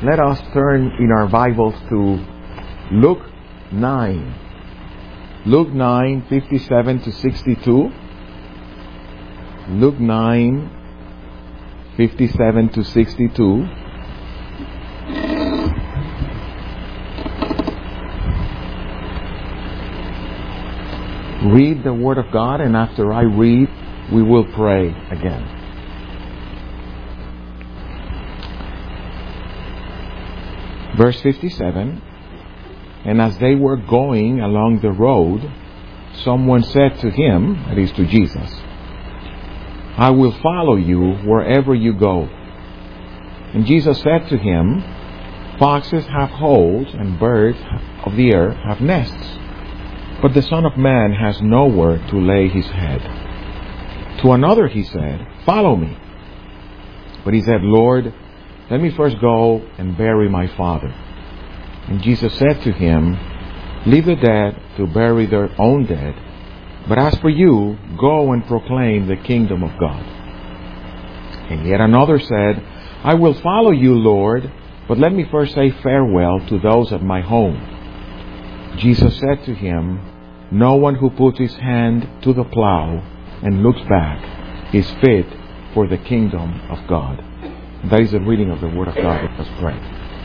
Let us turn in our Bibles to Luke 9. Luke 9, 57 to 62. Luke 9, 57 to 62. Read the Word of God, and after I read, we will pray again. Verse 57, and as they were going along the road, someone said to him, that is to Jesus, I will follow you wherever you go. And Jesus said to him, foxes have holes and birds of the air have nests, but the Son of Man has nowhere to lay his head. To another he said, follow me. But he said, Lord, let me first go and bury my father. And Jesus said to him, leave the dead to bury their own dead, but as for you, go and proclaim the kingdom of God. And yet another said, I will follow you, Lord, but let me first say farewell to those at my home. Jesus said to him, no one who puts his hand to the plow and looks back is fit for the kingdom of God. That is the reading of the Word of God. Let us pray.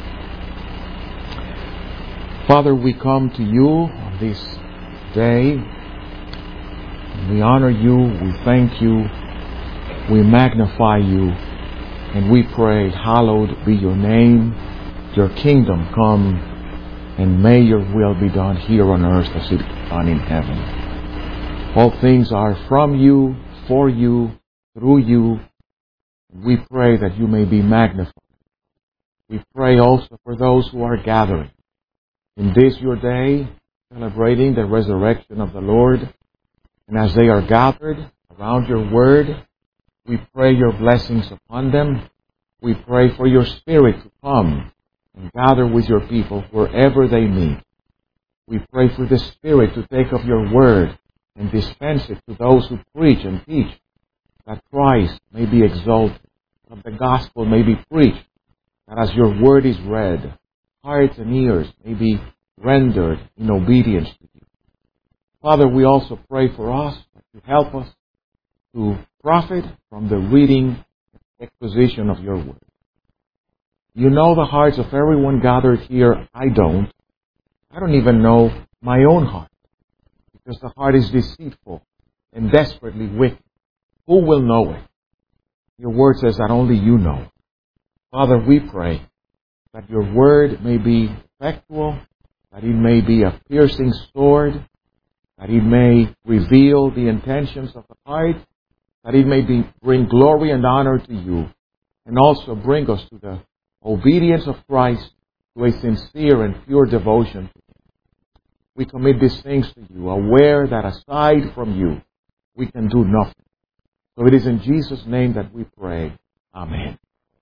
Father, we come to you on this day. We honor you, we thank you, we magnify you, and we pray, hallowed be your name, your kingdom come, and may your will be done here on earth as it is done in heaven. All things are from you, for you, through you. We pray that you may be magnified. We pray also for those who are gathering in this your day, celebrating the resurrection of the Lord. And as they are gathered around your word, we pray your blessings upon them. We pray for your Spirit to come and gather with your people wherever they meet. We pray for the Spirit to take of your word and dispense it to those who preach and teach, that Christ may be exalted, that the gospel may be preached, that as your word is read, hearts and ears may be rendered in obedience to you. Father, we also pray for us that you help us to profit from the reading and exposition of your word. You know the hearts of everyone gathered here. I don't even know my own heart, because the heart is deceitful and desperately wicked. Who will know it? Your word says that only you know. Father, we pray that your word may be effectual, that it may be a piercing sword, that it may reveal the intentions of the heart, that it may bring glory and honor to you, and also bring us to the obedience of Christ, to a sincere and pure devotion to him. We commit these things to you, aware that aside from you, we can do nothing. So it is in Jesus' name that we pray. Amen.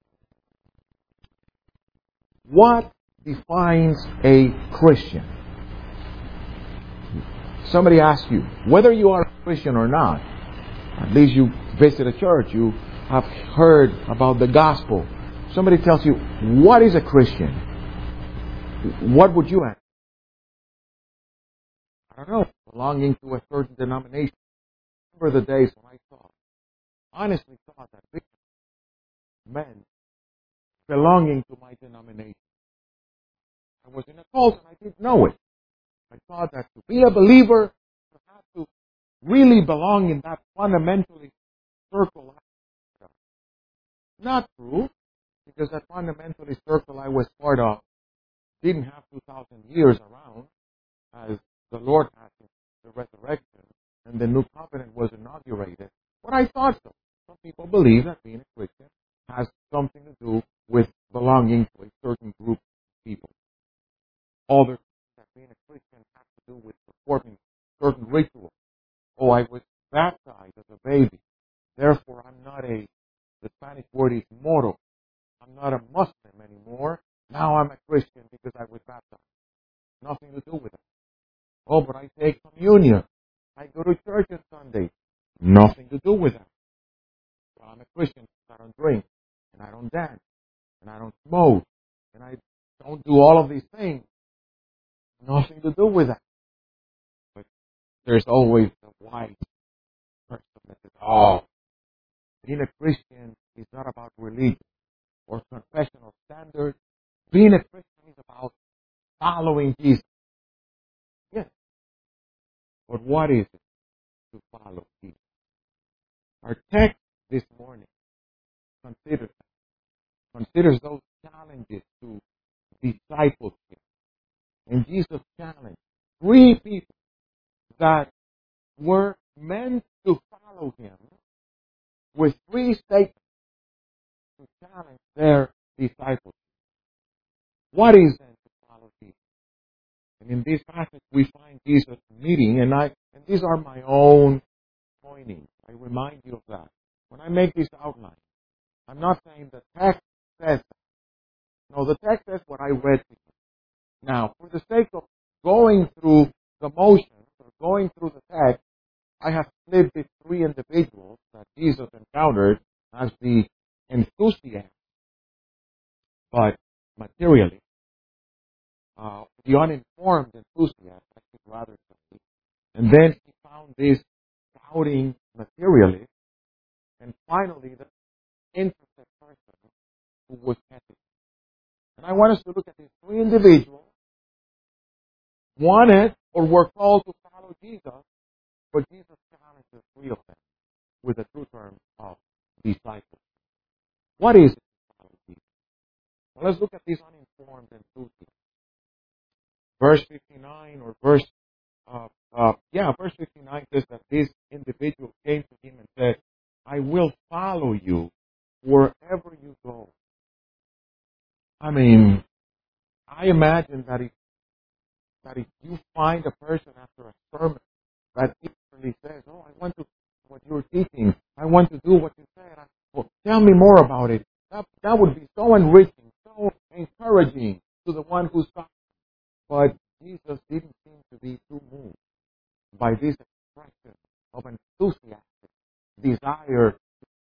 What defines a Christian? Somebody asks you, whether you are a Christian or not, at least you visit a church, you have heard about the gospel. Somebody tells you, what is a Christian? What would you answer? I don't know, belonging to a certain denomination. I remember the days when I honestly thought that being meant belonging to my denomination. I was in a cult and I didn't know it. I thought that to be a believer, you have to really belong in that fundamentalist circle. Not true, because that fundamentalist circle I was part of didn't have 2,000 years around as the Lord had in the resurrection and the new covenant was inaugurated. But I thought so. Some people believe that being a Christian has something to do with belonging to a certain group of people. Others that being a Christian has to do with performing certain rituals. Oh, I was baptized as a baby. Therefore, I'm not the Spanish word is moro. I'm not a Muslim anymore. Now I'm a Christian because I was baptized. Nothing to do with it. Oh, but I take communion. I go to church on Sunday. Nothing to do with that. Well, I'm a Christian because I don't drink, and I don't dance, and I don't smoke, and I don't do all of these things. Nothing to do with that. But there's always the wise person that says, oh, being a Christian is not about religion or confessional standards. Being a Christian is about following Jesus. Yes. But what is it to follow Jesus? Our text this morning considers those challenges to discipleship. And Jesus challenged 3 people that were meant to follow Him with 3 statements to challenge their discipleship. What is then to follow Jesus? And in this passage we find Jesus meeting, and these are my own pointings. I remind you of that. When I make this outline, I'm not saying the text says that. No, the text says what I read to you. Now, for the sake of going through the motions or going through the text, I have split these 3 individuals that Jesus encountered as the enthusiasts, but materially, the uninformed enthusiast, I should rather say. And then he found this doubting materially, and finally the interested person who was hesitant. And I want us to look at these 3 individuals, wanted or were called to follow Jesus, but Jesus challenged the 3 of them with the true term of disciples. What is it to follow Jesus? Well, let's look at these uninformed enthusiasts. Verse 59 or verse 59 says that this individual came to him and said, I will follow you wherever you go. I mean, I imagine that if you find a person after a sermon that eagerly says, oh, I want to do what you're teaching, I want to do what you said, well, tell me more about it. That would be so enriching, so encouraging to the one who's talking. But Jesus didn't seem to be too moved by this expression of enthusiastic desire.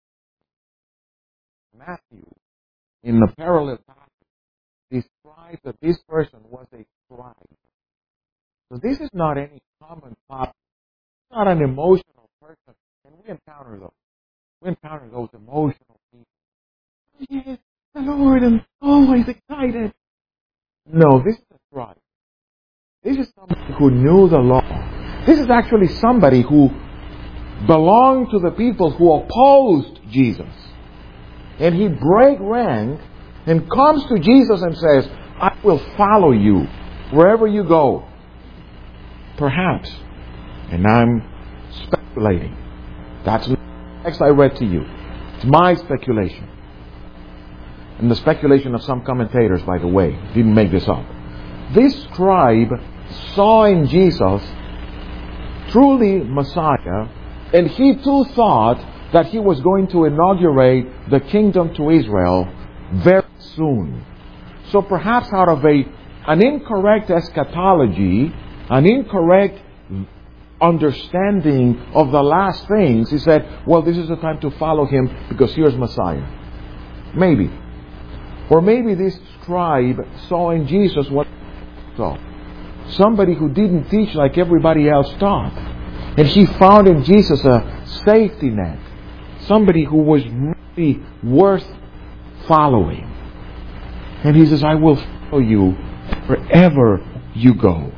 Matthew, in the parallel passage, describes that this person was a scribe. So this is not any common thought. It's not an emotional person. And we encounter those. We encounter those emotional people. Oh, yes, the Lord, and always excited. No, this is a scribe. This is somebody who knew the law. This is actually somebody who belonged to the people who opposed Jesus. And he breaks rank and comes to Jesus and says, I will follow you wherever you go. Perhaps, and I'm speculating. That's the text I read to you. It's my speculation. And the speculation of some commentators, by the way. Didn't make this up. This scribe saw in Jesus truly Messiah, and he too thought that he was going to inaugurate the kingdom to Israel very soon. So perhaps out of an incorrect eschatology, an incorrect understanding of the last things, he said, well, this is the time to follow him because here's Messiah. Maybe. Or maybe this scribe saw in Jesus what he saw. Somebody who didn't teach like everybody else taught. And he found in Jesus a safety net. Somebody who was really worth following. And he says, I will follow you wherever you go.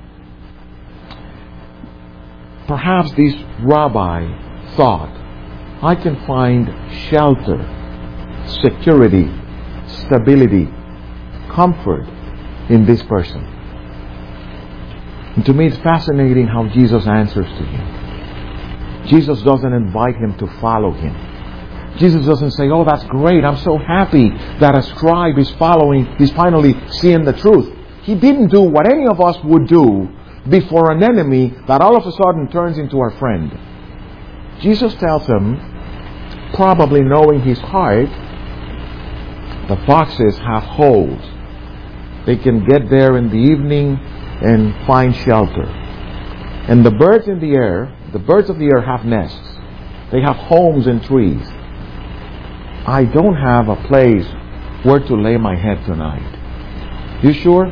Perhaps this rabbi thought, I can find shelter, security, stability, comfort in this person. And to me it's fascinating how Jesus answers to him. Jesus doesn't invite him to follow him. Jesus doesn't say, oh, that's great, I'm so happy that a scribe is he's finally seeing the truth. He didn't do what any of us would do before an enemy that all of a sudden turns into our friend. Jesus tells him, probably knowing his heart, the foxes have holes. They can get there in the evening and find shelter. And the birds of the air have nests. They have homes in trees. I don't have a place where to lay my head tonight. You sure?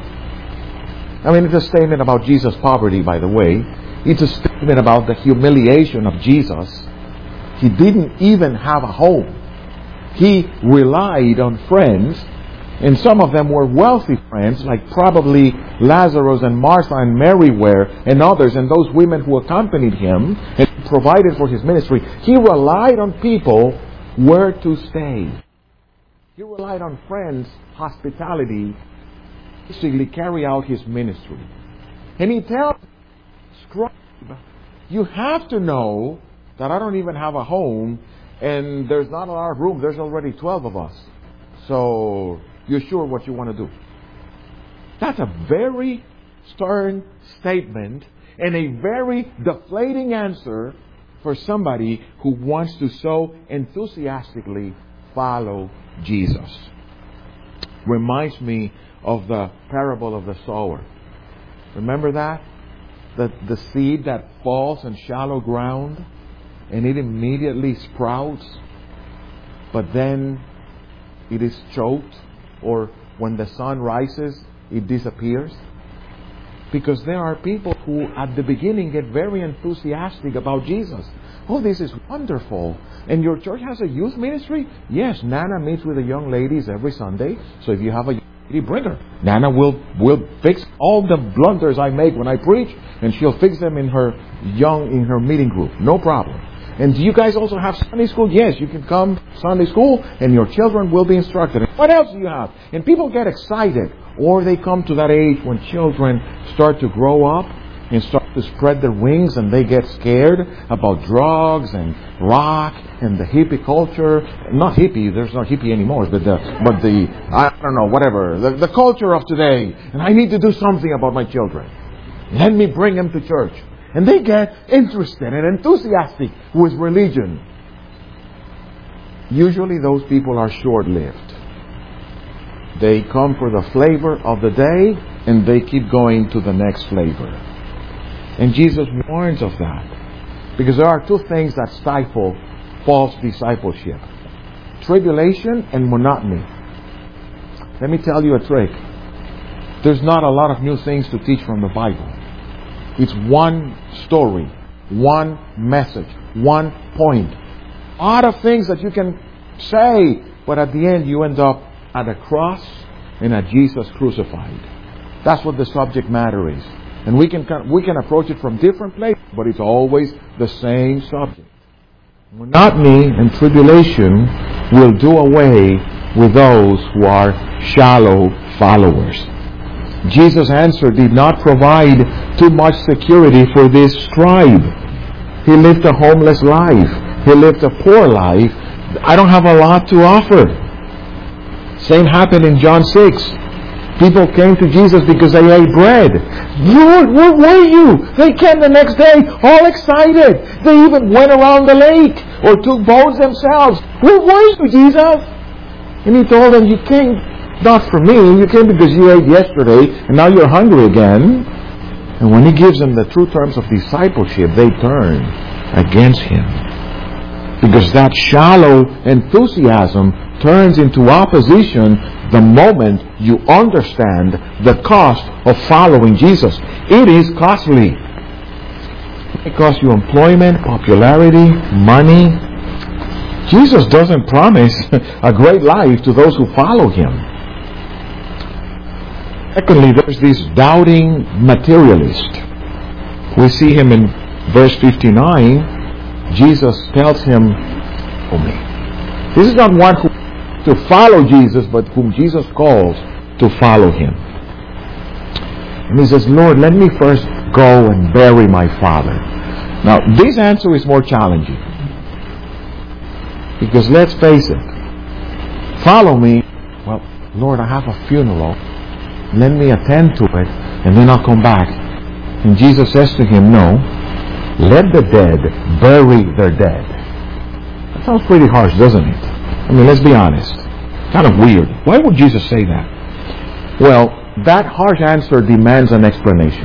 I mean, it's a statement about Jesus' poverty, by the way. It's a statement about the humiliation of Jesus. He didn't even have a home. He relied on friends, and some of them were wealthy friends, like probably Lazarus and Martha and Mary were, and others, and those women who accompanied him and provided for his ministry. He relied on people where to stay. He relied on friends' hospitality to basically carry out his ministry. And he tells Scribe, you have to know that I don't even have a home, and there's not a lot of room. There's already 12 of us. So, you're sure what you want to do? That's a very stern statement and a very deflating answer for somebody who wants to so enthusiastically follow Jesus. Reminds me of the parable of the sower. Remember that? The seed that falls on shallow ground and it immediately sprouts, but then it is choked, or when the sun rises, it disappears. Because there are people who at the beginning get very enthusiastic about Jesus. Oh, this is wonderful. And your church has a youth ministry? Yes, Nana meets with the young ladies every Sunday. So if you have a young lady, bring her. Nana will fix all the blunders I make when I preach, and she'll fix them in her meeting group. No problem. And do you guys also have Sunday school? Yes, you can come Sunday school and your children will be instructed. And what else do you have? And people get excited. Or they come to that age when children start to grow up and start to spread their wings, and they get scared about drugs and rock and the hippie culture. Not hippie, there's no hippie anymore, but the I don't know, whatever, the culture of today. And I need to do something about my children. Let me bring them to church. And they get interested and enthusiastic with religion. Usually those people are short-lived. They come for the flavor of the day, and they keep going to the next flavor. And Jesus warns of that. Because there are two things that stifle false discipleship: tribulation and monotony. Let me tell you a trick. There's not a lot of new things to teach from the Bible. It's one story, one message, one point. A lot of things that you can say, but at the end you end up at a cross and at Jesus crucified. That's what the subject matter is. And we can approach it from different places, but it's always the same subject. Monotony and tribulation will do away with those who are shallow followers. Jesus' answer did not provide too much security for this scribe. He lived a homeless life. He lived a poor life. I don't have a lot to offer. Same happened in John 6. People came to Jesus because they ate bread. Lord, where were you? They came the next day all excited. They even went around the lake or took boats themselves. Where were you, Jesus? And he told them, you came not for me. You came because you ate yesterday and now you're hungry again. And when he gives them the true terms of discipleship, they turn against him. Because that shallow enthusiasm turns into opposition the moment you understand the cost of following Jesus. It is costly. It costs you employment, popularity, money. Jesus doesn't promise a great life to those who follow him. Secondly, there's this doubting materialist. We see him in verse 59. Jesus tells him, "Follow me." This is not one who to follow Jesus, but whom Jesus calls to follow him. And he says, "Lord, let me first go and bury my father." Now, this answer is more challenging. Because let's face it, follow me. Well, Lord, I have a funeral. Let me attend to it, and then I'll come back. And Jesus says to him, "No, let the dead bury their dead." That sounds pretty harsh, doesn't it? I mean, let's be honest. Kind of weird. Why would Jesus say that? Well, that harsh answer demands an explanation.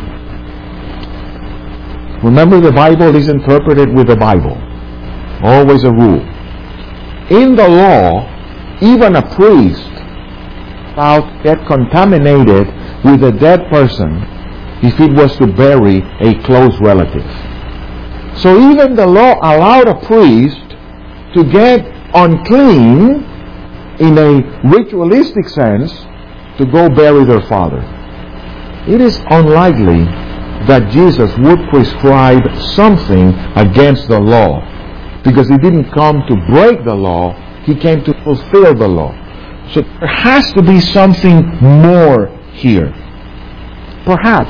Remember, the Bible is interpreted with the Bible. Always a rule. In the law, even a priest about get contaminated with a dead person if it was to bury a close relative. So even the law allowed a priest to get unclean in a ritualistic sense to go bury their father. It is unlikely that Jesus would prescribe something against the law, because He didn't come to break the law, He came to fulfill the law. So there has to be something more here. Perhaps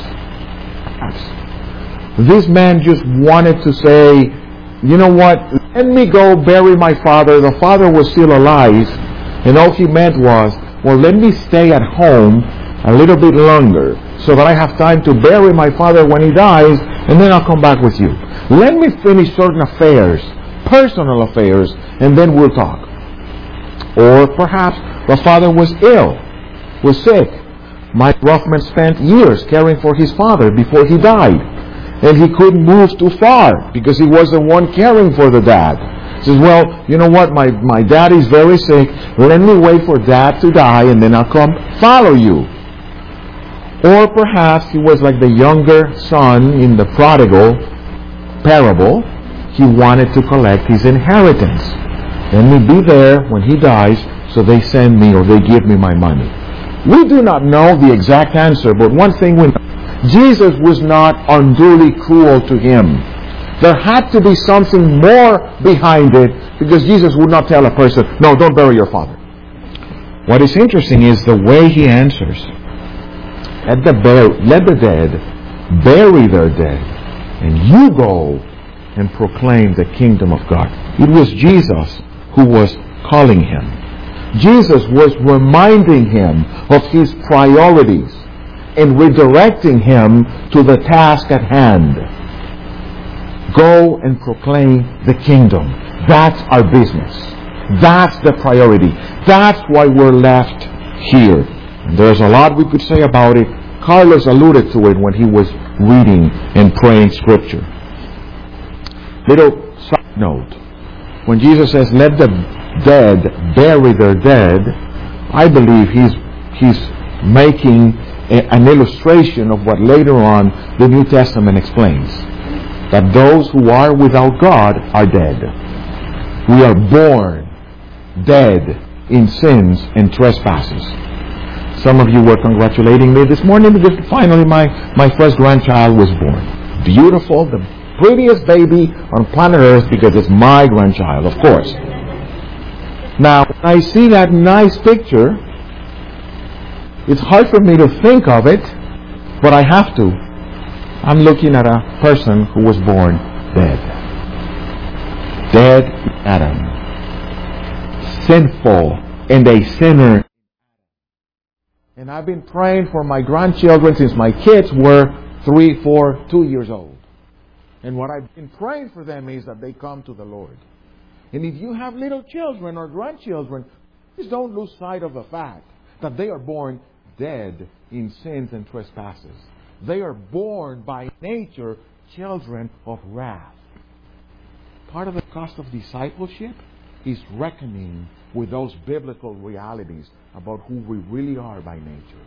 this man just wanted to say, you know what, let me go bury my father. The father was still alive, and all he meant was, well, let me stay at home a little bit longer so that I have time to bury my father when he dies, and then I'll come back with you. Let me finish certain affairs, personal affairs, and then we'll talk. Or perhaps the father was ill, was sick. Mike Ruffman spent years caring for his father before he died, and he couldn't move too far because he was the one caring for the dad. He says, well, you know what, my dad is very sick. Let me wait for dad to die, and then I'll come follow you. Or perhaps he was like the younger son in the prodigal parable. He wanted to collect his inheritance. Let me be there when he dies, so they send me or they give me my money. We do not know the exact answer, but one thing we know, Jesus was not unduly cruel to him. There had to be something more behind it, because Jesus would not tell a person, no, don't bury your father. What is interesting is the way He answers. Let the dead bury their dead, and you go and proclaim the kingdom of God. It was Jesus who was calling him. Jesus was reminding him of his priorities and redirecting him to the task at hand. Go and proclaim the kingdom. That's our business. That's the priority. That's why we're left here. And there's a lot we could say about it. Carlos alluded to it when he was reading and praying Scripture. Little side note. When Jesus says, let the dead bury their dead, I believe he's making an illustration of what later on the New Testament explains. That those who are without God are dead. We are born dead in sins and trespasses. Some of you were congratulating me this morning because finally my first grandchild was born. Beautiful, the prettiest baby on planet Earth, because it's my grandchild, of course. Now, when I see that nice picture, it's hard for me to think of it, but I have to. I'm looking at a person who was born dead. Dead Adam. Sinful and a sinner. And I've been praying for my grandchildren since my kids were 3, 4, 2 years old. And what I've been praying for them is that they come to the Lord. And if you have little children or grandchildren, please don't lose sight of the fact that they are born dead in sins and trespasses. They are born by nature children of wrath. Part of the cost of discipleship is reckoning with those biblical realities about who we really are by nature.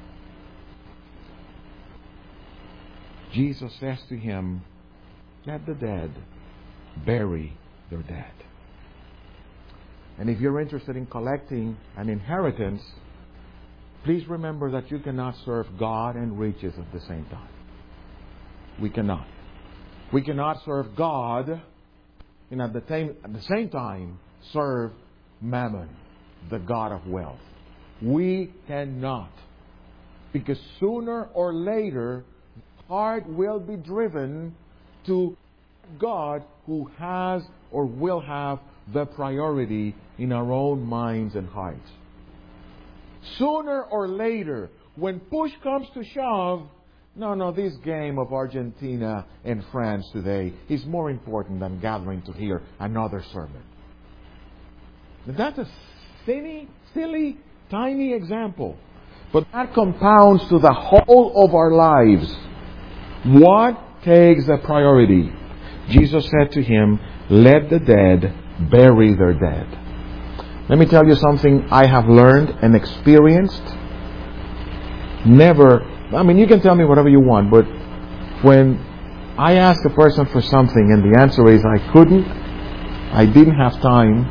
Jesus says to him, let the dead bury their dead. And if you're interested in collecting an inheritance, please remember that you cannot serve God and riches at the same time. We cannot. We cannot serve God and at the same time serve Mammon, the god of wealth. We cannot. Because sooner or later, the heart will be driven to God, who has or will have the priority in our own minds and hearts. Sooner or later, when push comes to shove, no, this game of Argentina and France today is more important than gathering to hear another sermon. That's a silly, tiny example. But that compounds to the whole of our lives. What takes the priority? Jesus said to him, let the dead bury their dead. Let me tell you something I have learned and experienced never, I mean, you can tell me whatever you want, but when I ask a person for something and the answer is I couldn't, I didn't have time,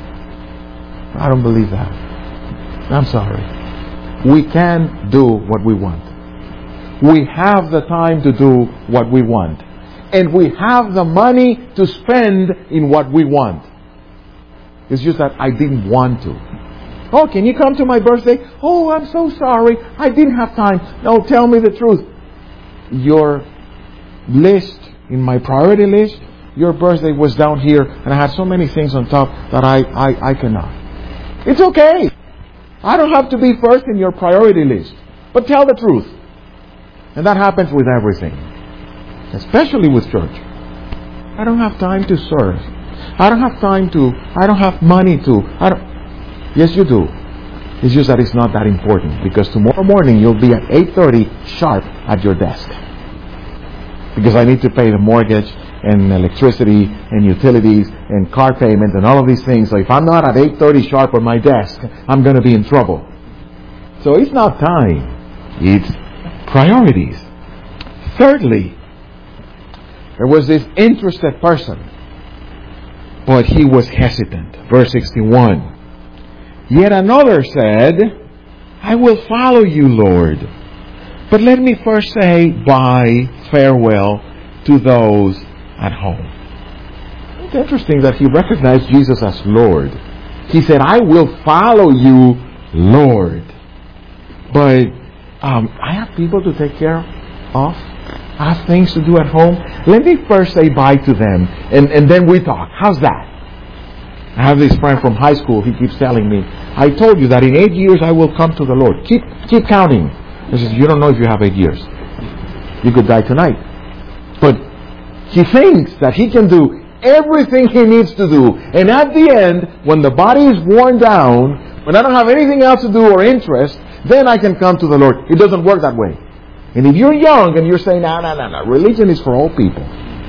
I don't believe that. I'm sorry. We can do what we want. We have the time to do what we want. And we have the money to spend in what we want. It's just that I didn't want to. Oh, can you come to my birthday? Oh, I'm so sorry. I didn't have time. No, tell me the truth. Your list, in my priority list, your birthday was down here and I had so many things on top that I cannot. It's okay. I don't have to be first in your priority list. But tell the truth. And that happens with everything. Especially with church. I don't have time to serve. I don't have money to. Yes, you do. It's just that it's not that important. Because tomorrow morning you'll be at 8:30 sharp at your desk. Because I need to pay the mortgage and electricity and utilities and car payments and all of these things. So if I'm not at 8:30 sharp on my desk, I'm going to be in trouble. So it's not time. It's priorities. Thirdly, there was this interested person, but he was hesitant. Verse 61. Yet another said, I will follow you, Lord. But let me first say bye, farewell to those at home. It's interesting that he recognized Jesus as Lord. He said, I will follow you, Lord. But I have people to take care of. I have things to do at home. Let me first say bye to them and then we talk. How's that? I have this friend from high school. He keeps telling me, I told you that in 8 years I will come to the Lord. Keep counting. He says, you don't know if you have 8 years. You could die tonight. But he thinks that he can do everything he needs to do. And at the end, when the body is worn down, when I don't have anything else to do or interest, then I can come to the Lord. It doesn't work that way. And if you're young and you're saying, no, religion is for old people.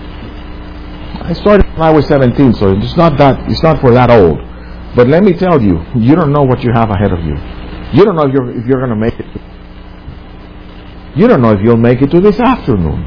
I started when I was 17, so it's not for that old. But let me tell you, you don't know what you have ahead of you. You don't know if you're going to make it. You don't know if you'll make it to this afternoon.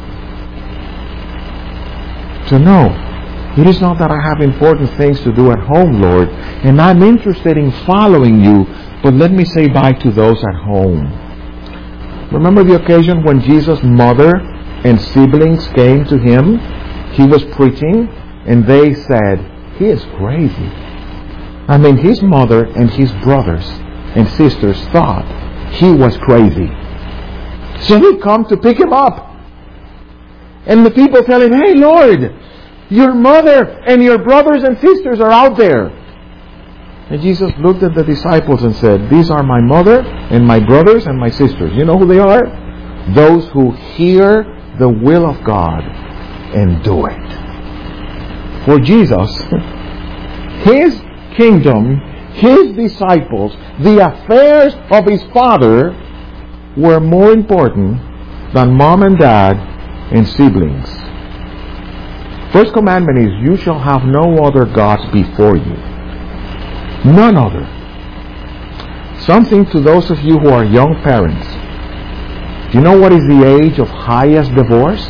So no, it is not that I have important things to do at home, Lord, and I'm interested in following you, but let me say bye to those at home. Remember the occasion when Jesus' mother and siblings came to him? He was preaching and they said, he is crazy. I mean, his mother and his brothers and sisters thought he was crazy. So they come to pick him up. And the people tell him, hey Lord, your mother and your brothers and sisters are out there. And Jesus looked at the disciples and said, these are my mother and my brothers and my sisters. You know who they are? Those who hear the will of God and do it. For Jesus, His kingdom, His disciples, the affairs of His Father were more important than mom and dad and siblings. First commandment is, you shall have no other gods before you. None other. Something to those of you who are young parents. Do you know what is the age of highest divorce?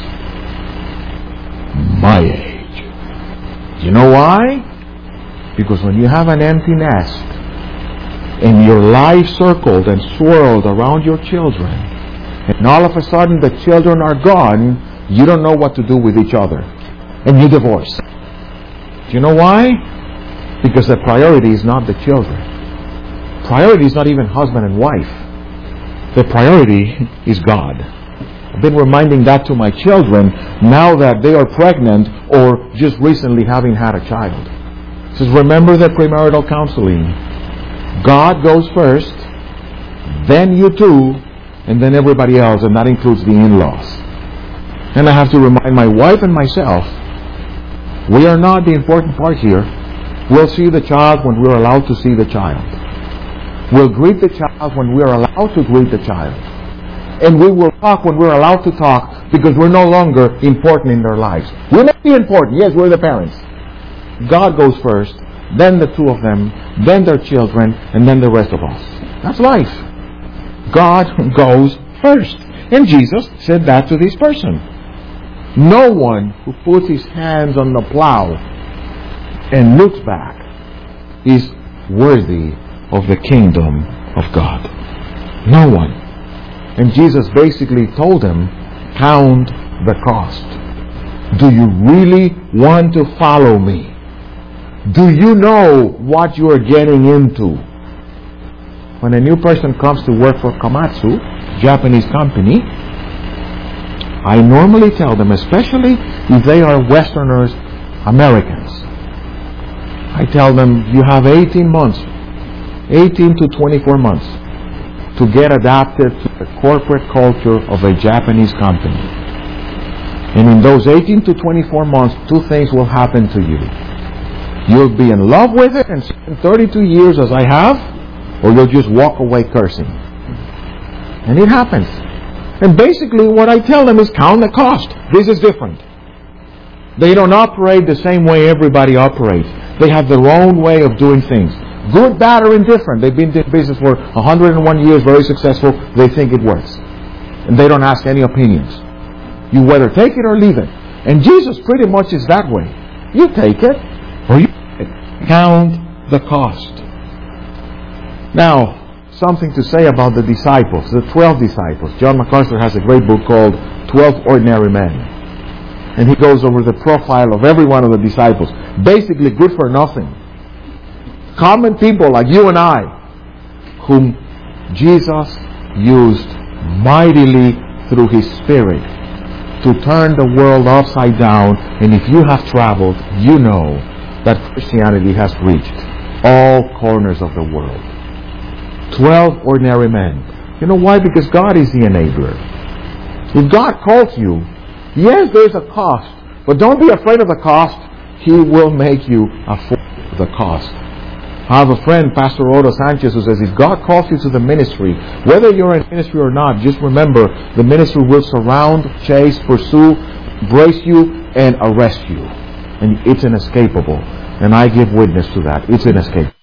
My age. Do you know why? Because when you have an empty nest and your life circled and swirled around your children, and all of a sudden the children are gone, you don't know what to do with each other. And you divorce. Do you know why? Because the priority is not the children. Priority is not even husband and wife. The priority is God. I've been reminding that to my children now that they are pregnant or just recently having had a child. It says, remember the premarital counseling. God goes first, then you two, and then everybody else, and that includes the in-laws. And I have to remind my wife and myself, we are not the important part here. We'll see the child when we're allowed to see the child. We'll greet the child when we're allowed to greet the child. And we will talk when we're allowed to talk because we're no longer important in their lives. We may be important. Yes, we're the parents. God goes first, then the two of them, then their children, and then the rest of us. That's life. God goes first. And Jesus said that to this person. No one who puts his hands on the plow and looks back is worthy of the kingdom of God. No one. And Jesus basically told him, count the cost. Do you really want to follow me? Do you know what you are getting into? When a new person comes to work for Komatsu, Japanese company, I normally tell them, especially if they are Westerners, Americans, I tell them, you have 18 to 24 months to get adapted to the corporate culture of a Japanese company. And in those 18 to 24 months, two things will happen to you. You'll be in love with it and spend 32 years as I have, or you'll just walk away cursing. And it happens. And basically what I tell them is count the cost. This is different. They don't operate the same way everybody operates. They have their own way of doing things. Good, bad, or indifferent. They've been in business for 101 years, very successful. They think it works. And they don't ask any opinions. You whether take it or leave it. And Jesus pretty much is that way. You take it or you count the cost. Now, something to say about the disciples, the 12 disciples. John MacArthur has a great book called 12 Ordinary Men. And he goes over the profile of every one of the disciples. Basically good for nothing. Common people like you and I, whom Jesus used mightily through His Spirit to turn the world upside down. And if you have traveled, you know that Christianity has reached all corners of the world. 12 ordinary men. You know why? Because God is the enabler. If God calls you, yes, there's a cost, but don't be afraid of the cost. He will make you afford the cost. I have a friend, Pastor Odo Sanchez, who says, if God calls you to the ministry, whether you're in ministry or not, just remember, the ministry will surround, chase, pursue, brace you, and arrest you. And it's inescapable. And I give witness to that. It's inescapable.